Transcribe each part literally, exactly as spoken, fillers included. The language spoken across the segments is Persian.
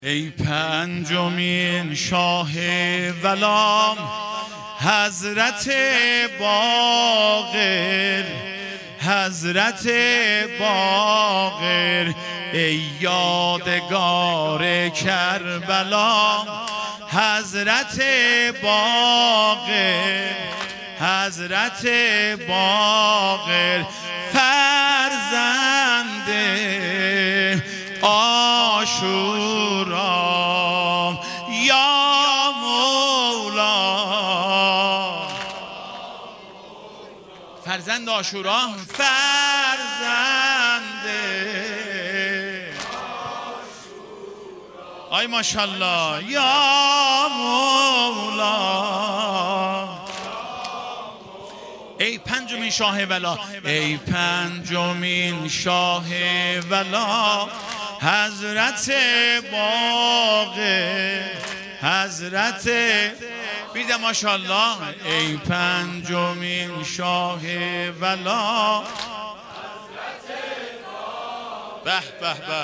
ای پنجمین شاه ولام حضرت باقر، حضرت باقر، ای یادگار کربلا، حضرت باقر، حضرت باقر، فرزند عاشورا یا مولا. فرزند عاشورا، فرزند آی ماشاءالله یا مولا. ای پنجمین شاه ولا، ای پنجمین شاه ولا، حضرت باقر، حضرت بیده ماشاءالله. ای پنجمین شاه ولا، به به به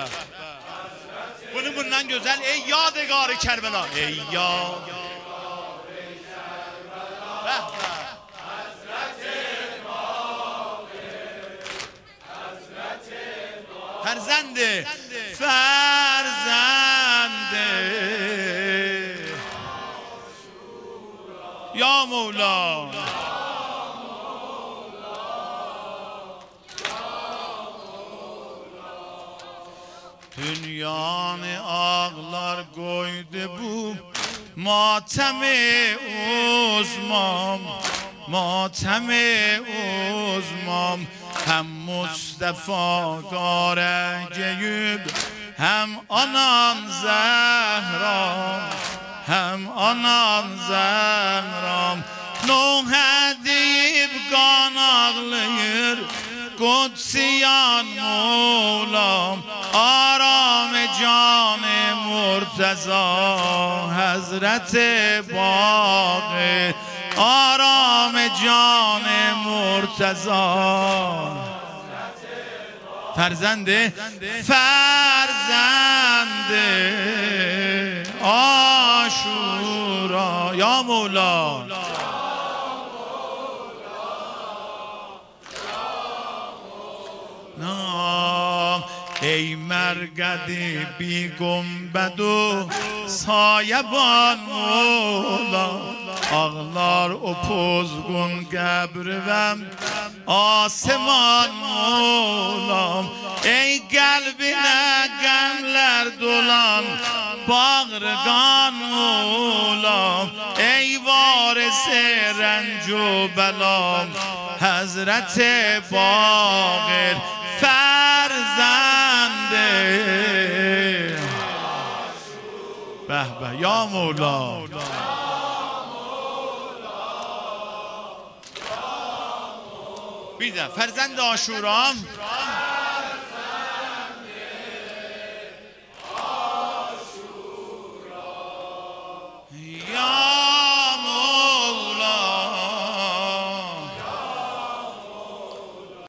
bunun güzel. Ey yadigar Kerbela, ey yadigar Kerbela, Hazreti Baقir, Hazreti Baقir, Ferzende, Ferzende Ya Mevla. Dünyanı ağlar koydu bu matemi uzmam, matemi uzmam. Hem Mustafa Garegeyüb, hem anan Zehram, hem anan Zehram. Nuh'e deyip kan ağlayır Kutsiyan Mevlam, آرام جان مرتضی حضرت باقر، آرام جان مرتضی فرزند فرزند عاشورا یا مولا. ای مرگدی بی گنبد و سایبان مولا، ağlar o pozgun qəbrivəm asman molam. Ey qəlbinə qəmlər dolan bağrıqan molam, ey varisi rənc و bəlam Həzrət Baqir, فرزند به به یا مولا. بیده فرزند عاشورا